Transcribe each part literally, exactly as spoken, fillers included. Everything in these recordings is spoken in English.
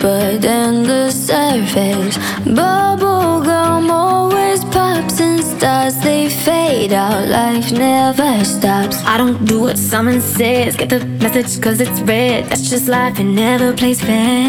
deeper than the surface. Bubblegum always pops and stars, they fade out, life never stops. I don't do what someone says, get the message cause it's red. That's just life, it never plays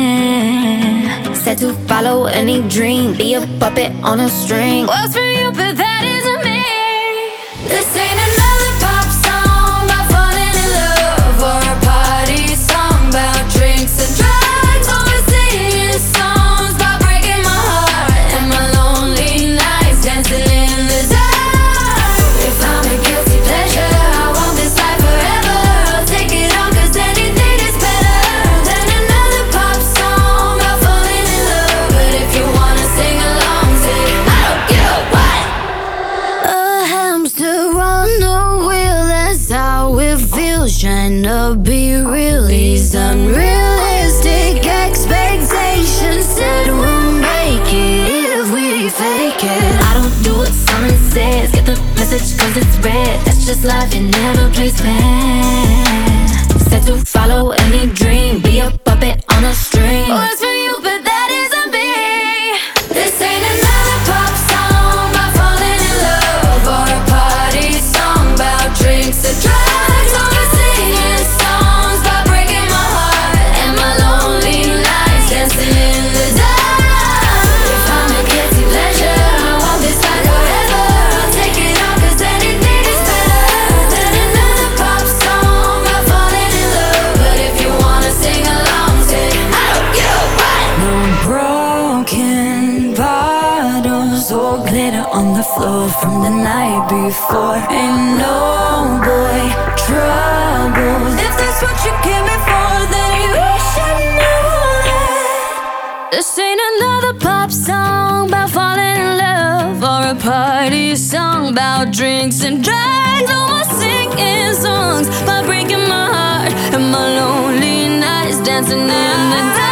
fair. Said to follow any dream, be a puppet on a string. Works for you, but that isn't me. This ain't another pop song about falling in love, or a party song about drinks and drugs, or we're singing songs about breaking my heart and my lonely nights dancing in the dark. If I'm a guilty pleasure, I want this life forever. I'll take it on cause anything is better than another pop song about falling in love. But if you wanna sing along, say I don't give a what. A hamster on the wheel, that's how it feels. Trying to be real, these unrealistic expectations said we'll make it if we fake it. I don't do what someone says, get the message cause it's red. That's just life, it never plays fair. Said to follow any dream, be a puppet on a string. Works for you, but that isn't me. This ain't another pop song about falling in love, or a party song about drinks and drugs, or we're singing songs about breaking my heart and my lonely nights dancing in the dark. If I'm a guilty pleasure, I want this life forever. I'll take it on cause anything is better than another pop song about falling in love. But if you wanna sing along, say I don't give a what. No broken bottles or glitter on the floor from the night before. Ain't no boy trouble. If that's what you came before, then you should know that this ain't another pop song about falling in love, or a party song about drinks and drugs, or we're singing songs about breaking my heart and my lonely nights dancing in the dark.